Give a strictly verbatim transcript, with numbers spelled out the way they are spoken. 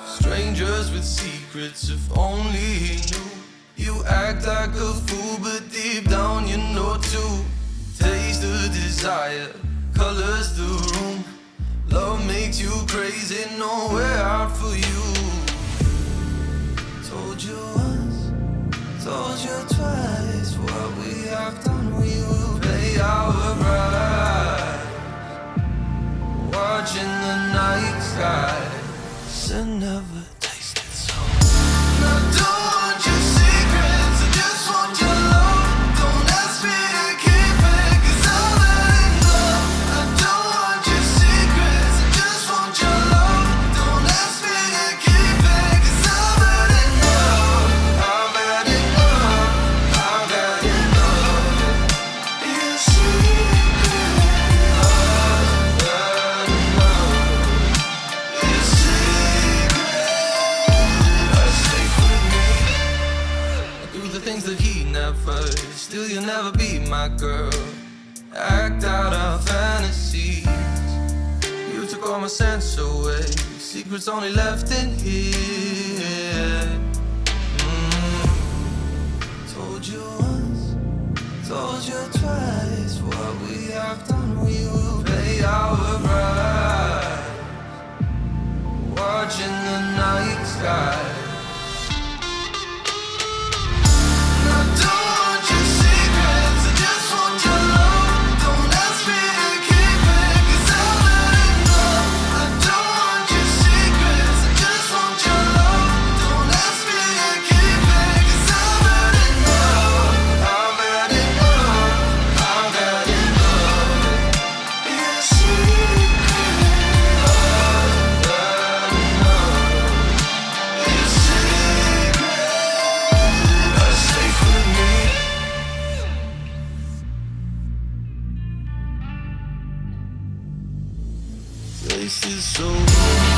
Strangers with secrets, if only he knew. You act like a fool, but deep down you know too. Taste the desire, colors the room. Love makes you crazy, nowhere out for you. Told you once, told you twice. What we have done, we will pay our price. Watching the night sky, said never tasted so. I don't want your secrets, I just want your love. Don't ask me to keep it, cause I'll let it go. I don't want your secrets, I just want your love. Don't ask me to keep it, cause I'll let it go. I've had enough, I've had enough. Your secret, I've had enough. Your secret, I stay with me. I do the things that he never. Still you'll never be my girl. Act out our fantasies. You took all my sense away. Secrets only left in here. Mm. Told you once, told you twice. What we have done, we will pay our price. Watching the night sky. I don't want your secrets, I just want your love. Don't ask me to keep it, cause I'll let it go. I don't want your secrets, I just want your love. Don't ask me to keep it, cause I'll let it go. I've had enough, I've had enough. Your secret, I've had enough. Your secret, are safe with me. Place is so